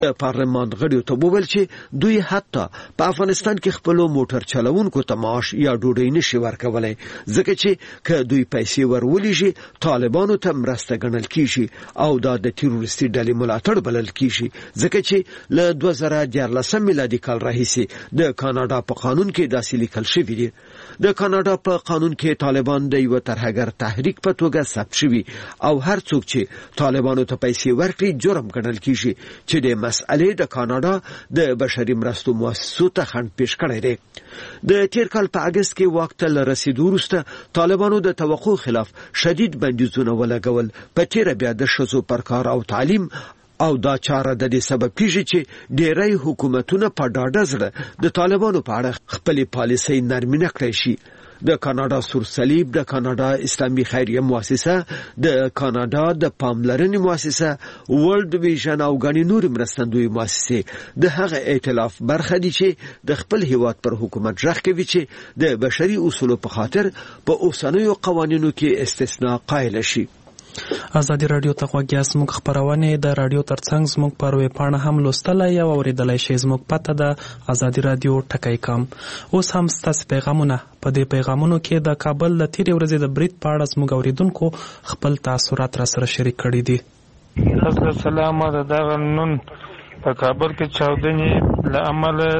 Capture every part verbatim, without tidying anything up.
پارلمان غړیو ته وویل چې دوی حتی په افغانستان کې خپل موټر چلوونکو ته معاش یا ډوډۍ نشي ورکولای ځکه چې که دوی پیسې ورولېږي طالبانو ته مرسته ګڼل کیږي او دا د تروریستي ډلې ملاتړ بلل کیږي ځکه چې له دوه زره دیارلسم میلادي کال راهیسې د کاناډا په قانون کې داسې لیکل شوی دی. د کاناډا په قانون کې طالبان د یو ترهګر تحریک په توګه ثبت شوی او هر څوک چې طالبانو ته پیسې ورکړي جرم ګڼل کیږي چې د مسئلې د کاناډا د بشري مرستو مؤسسو ته خنډ پیش کړی دی. د تیر کال په اگست کې وخت ته رسیدو وروسته طالبانو د توقع خلاف شدید بندیزونه ولګول په تیر بیا د ښځو پر کار او تعلیم او دا چاره د دې سبب کیږي چې ډیری حکومتونه په ډاډه زړه د طالبانو په اړه خپل پالیسۍ نرمي نه کړی شي. د کاناډا سور صلیب، د کاناډا اسلامي خیریه مؤسسه، د کاناډا د پاملرنې مؤسسه، ورلد ویژن او غني نور مرستندوی مؤسسه د هغه ائتلاف برخه دي چې د خپل هیواد پر حکومت ژغ کوي چې د بشري اصولو په خاطر په اوسنیو قوانینو کې استثناء قایل شي. ازادي رادیو ته غوږی زموږ خبرونه د رادیو ترڅنګ زموږ پر ویب پاڼه هم لوستلای او اوریدلای شئ. زموږ پته ده ازادي رادیو ټکی کام. اوس هم ستاسو پیغامونه په دې پیغامونو کې د کابل د تیرې ورځې د برید په اړه زموږ اوریدونکو خپل تاثرات را سره شریک کړي دي. السلام علیکم. دا نن په کابل کې چاودنې له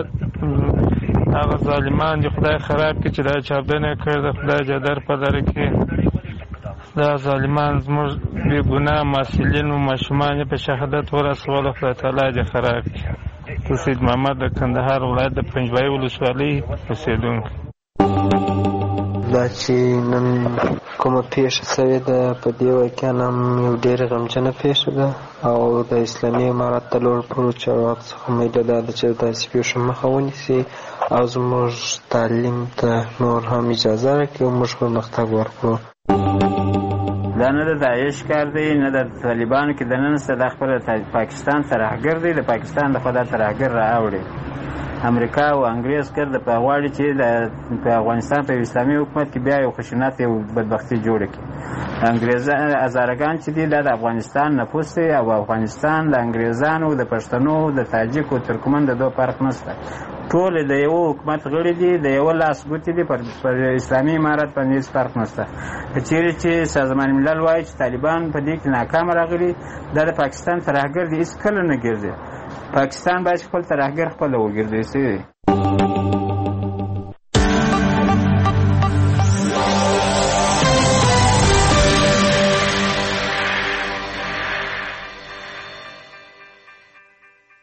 امله هغه ظالمان دي خدای خراب کړي چې دا چاودنې کړې ده. خدای جدر په لاره کې دا ظالمان زموږ بې ګناه محصلین و ماشومان په شهادت ورسول. خدای تعالی دې خراب کړي. زه سید محمد د کندهار ولایت د پنجوایي ولسوالۍ اوسېدونکی. دا چې نن کومه پیښه شوې ده په دې واقعا هم یو ډېره غمجنه پیښه ده او د اسلامي امارت د لوړ پوړو چارواکو څخه امید دا ده چې داسې پیښو مخه ونیسي او زموږ تعلیم ته نور هم اجازه راکړي او موږ پرمختګ ورکړو. دا نه د داعش کار دی نه د طالبانو کې د نن څه د خپل پاکستان ترهګر دی د پاکستان د خدا ترهګر راوړي. امریکا او انګریز کړ د غواړي چې د افغانستان په اسلامي حکومت کې بیا یو خشونت یو بدبختي جوړه کړي. انګریزان هزارګان چې دي د افغانستان نفوس دی او افغانستان د انګریزانو د پښتنو د تاجک او ترکمن د دوه فرق نشته. ټول د یو حکومت غړي دي د یو لاس ګوتې دي پر اسلامي امارت باندې هیڅ فرق نشته. که چیرې چې سازمان ملل وایي چې طالبان په دې کې ناکام راغلي دا د پاکستان ترهګر دي هیڅ کله نه ګرځي. پاکستان باید خپل ترهګر خپل وګرځي.